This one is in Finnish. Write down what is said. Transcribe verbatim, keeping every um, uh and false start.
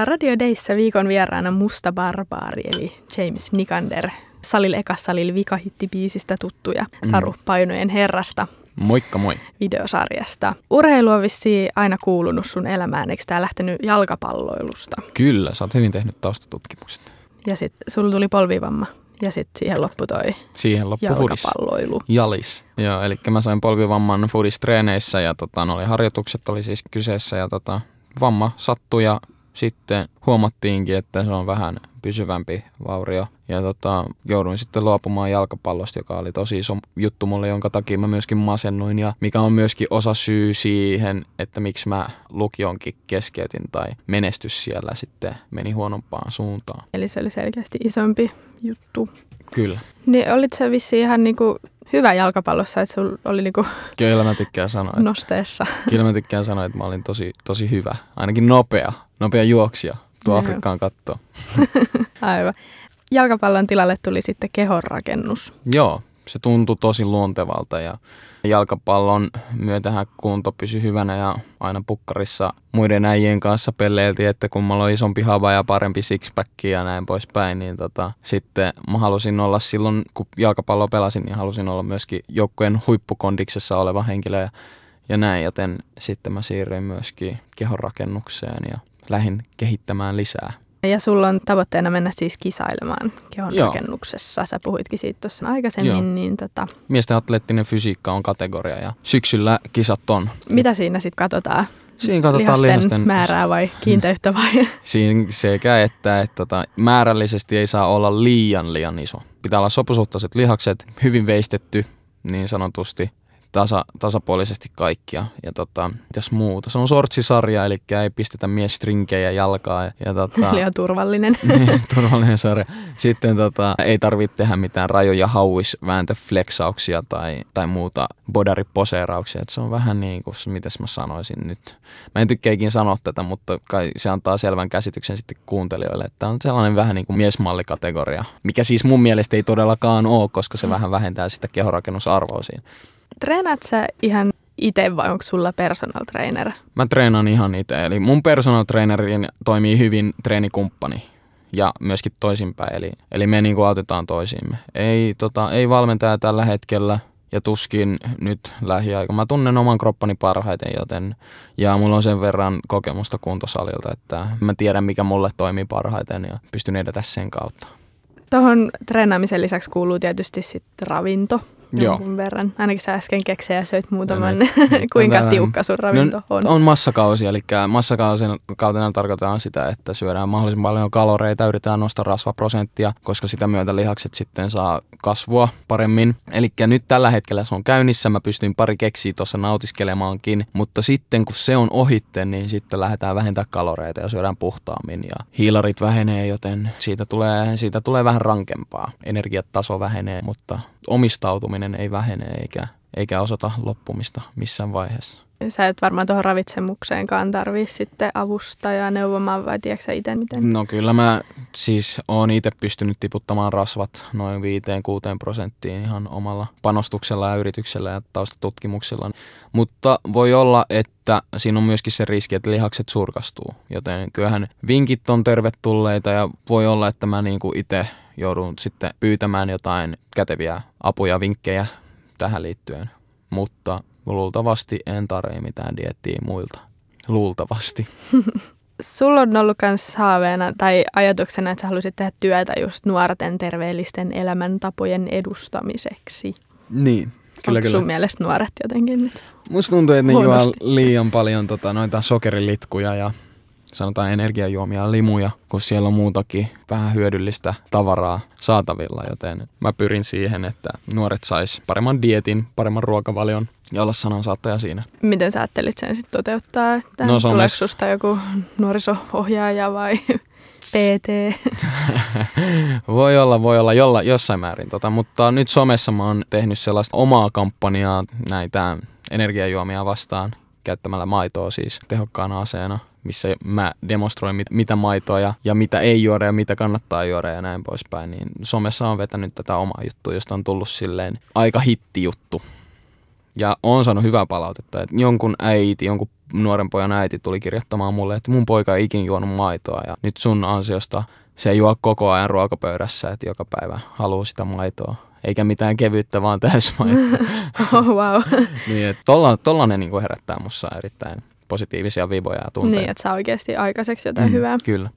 Radio Dayssä viikon vieraana Musta Barbaari eli James Nikander. Salil ekas Salil vikahittibiisistä tuttuja Taru mm. Painojen herrasta. Moikka moi. Videosarjasta. Urheilu on vissiin aina kuulunut sun elämään, eikö tää lähtenyt jalkapalloilusta? Kyllä, sä oot hyvin tehnyt taustatutkimukset. Ja sit sulla tuli polvivamma ja sit siihen loppui toi siihen loppu jalkapalloilu. Fudis. Jalis. Joo, eli mä sain polvivamman Fudis-treeneissä ja tota, no, oli harjoitukset oli siis kyseessä ja tota, vamma sattui ja sitten huomattiinkin, että se on vähän pysyvämpi vaurio. Ja tota, jouduin sitten luopumaan jalkapallosta, joka oli tosi iso juttu mulle, jonka takia mä myöskin masennuin. Ja mikä on myöskin osa syy siihen, että miksi mä lukionkin keskeytin tai menestys siellä sitten meni huonompaan suuntaan. Eli se oli selkeästi isompi juttu. Kyllä. Niin olit sä vissiin ihan niinku hyvä jalkapallossa, että sulla oli niinku Kyllä mä tykkään sanoa. Nosteessa. Kyllä mä tykkään sanoa, että mä olin tosi, tosi hyvä. Ainakin nopea. Nopea juoksija. Tuo Afrikkaan kattoo. Aivan. Jalkapallon tilalle tuli sitten kehonrakennus. Joo, se tuntui tosi luontevalta ja jalkapallon myötähän kunto pysyi hyvänä ja aina pukkarissa muiden äijien kanssa pelleiltiin, että kun mulla on isompi hava ja parempi sixpack ja näin poispäin, niin tota, sitten mä halusin olla silloin, kun jalkapalloa pelasin, niin halusin olla myöskin joukkueen huippukondiksessa oleva henkilö ja, ja näin, joten sitten mä siirryin myöskin kehonrakennukseen ja lähdin kehittämään lisää. Ja sulla on tavoitteena mennä siis kisailemaan kehonrakennuksessa. Sä puhuitkin siitä tuossa aikaisemmin. Joo. Niin tota... Miesten atleettinen fysiikka on kategoria ja syksyllä kisat on. Mitä siinä sitten katsotaan? Siinä katsotaan lihasten, lihasten määrää vai kiinteyttä vai? Siinä sekä että, että tota, määrällisesti ei saa olla liian liian iso. Pitää olla sopusuhtaiset lihakset, hyvin veistetty niin sanotusti. Tasa, tasapuolisesti kaikkia. Ja tota, mitäs muuta? Se on sortsisarja, eli ei pistetä mies strinkejä jalkaa. Ja, ja tota, eli on turvallinen. turvallinen sarja. Sitten tota, ei tarvitse tehdä mitään rajoja hauisvääntöfleksauksia tai, tai muuta bodariposeerauksia. Et se on vähän niin kuin, mitäs mä sanoisin nyt. Mä en tykkääkin sanoa tätä, mutta kai se antaa selvän käsityksen sitten kuuntelijoille, että on sellainen vähän niin kuin miesmallikategoria. Mikä siis mun mielestä ei todellakaan ole, koska se mm. vähän vähentää sitä kehonrakennusarvoa siinä. Treenaat sä ihan itse vai onko sulla personal trainer? Mä treenaan ihan itse. Eli mun personal trainerin toimii hyvin treenikumppani ja myöskin toisinpäin. Eli, eli me niinku autetaan toisiimme. Ei, tota, ei valmentaja tällä hetkellä ja tuskin nyt lähiaikoina. Mä tunnen oman kroppani parhaiten, joten ja mulla on sen verran kokemusta kuntosalilta, että mä tiedän mikä mulle toimii parhaiten ja pystyn edetä sen kautta. Tuohon treenaamisen lisäksi kuuluu tietysti sitten ravinto. Joo. Verran. Ainakin sä äsken keksejä söit muutaman, kuinka tällä, tiukka sun ravinto no, on. On massakausi, eli massakautena tarkoitetaan sitä, että syödään mahdollisimman paljon kaloreita, yritetään nostaa rasvaprosenttia, koska sitä myötä lihakset sitten saa kasvua paremmin. Eli nyt tällä hetkellä se on käynnissä, mä pystyin pari keksiä tuossa nautiskelemaankin, mutta sitten kun se on ohitte, niin sitten lähdetään vähentämään kaloreita ja syödään puhtaammin ja hiilarit vähenee, joten siitä tulee, siitä tulee vähän rankempaa. Energiataso vähenee, mutta omistautuminen ei vähene eikä, eikä osata loppumista missään vaiheessa. Sä et varmaan tuohon ravitsemukseenkaan tarvii sitten avustajaa neuvomaan vai tiedätkö sä itse miten? No kyllä mä siis oon itse pystynyt tiputtamaan rasvat noin viiteen kuuteen prosenttiin ihan omalla panostuksella ja yrityksellä ja taustatutkimuksella. Mutta voi olla, että siinä on myöskin se riski, että lihakset surkastuu. Joten kyllähän vinkit on tervetulleita ja voi olla, että mä niinku itse joudun sitten pyytämään jotain käteviä apuja, vinkkejä tähän liittyen. Mutta luultavasti en tarvitse mitään dieettiä muilta. Luultavasti. Sulla on ollut myös haaveena tai ajatuksena, että sä haluaisit tehdä työtä just nuorten terveellisten elämäntapojen edustamiseksi. Niin, kyllä Onko kyllä. sun mielestä nuoret jotenkin nyt? Musta tuntuu, että ne huonosti juo liian paljon tota, noita sokerilitkuja ja sanotaan energiajuomia ja limuja, kun siellä on muutakin vähän hyödyllistä tavaraa saatavilla, joten mä pyrin siihen, että nuoret sais paremman dieetin, paremman ruokavalion ja olla sanansaattaja siinä. Miten sä ajattelit sen sitten toteuttaa? Että No, tuleeko somessa- susta joku nuoriso-ohjaaja vai P T? Voi olla, voi olla jolla, jossain määrin, tota, mutta nyt somessa mä oon tehnyt sellaista omaa kampanjaa näitä energiajuomia vastaan käyttämällä maitoa siis tehokkaana aseena, missä mä demonstroin mit, mitä maitoa ja, ja mitä ei juoda ja mitä kannattaa juoda ja näin poispäin. Niin somessa on vetänyt tätä omaa juttua, josta on tullut silleen aika hittijuttu. Ja oon saanut hyvää palautetta, että jonkun äiti, jonkun nuoren pojan äiti tuli kirjoittamaan mulle, että mun poika ei ikin juonut maitoa ja nyt sun ansiosta se ei juo koko ajan ruokapöydässä, että joka päivä haluaa sitä maitoa. Eikä mitään kevyttä, vaan täysmaitoa. Oh, wow. Niin, että tolla, tollainen niin kuin herättää mussa erittäin positiivisia viboja ja tunteita. Niin, että saa oikeasti aikaiseksi jotain mm, hyvää. Kyllä.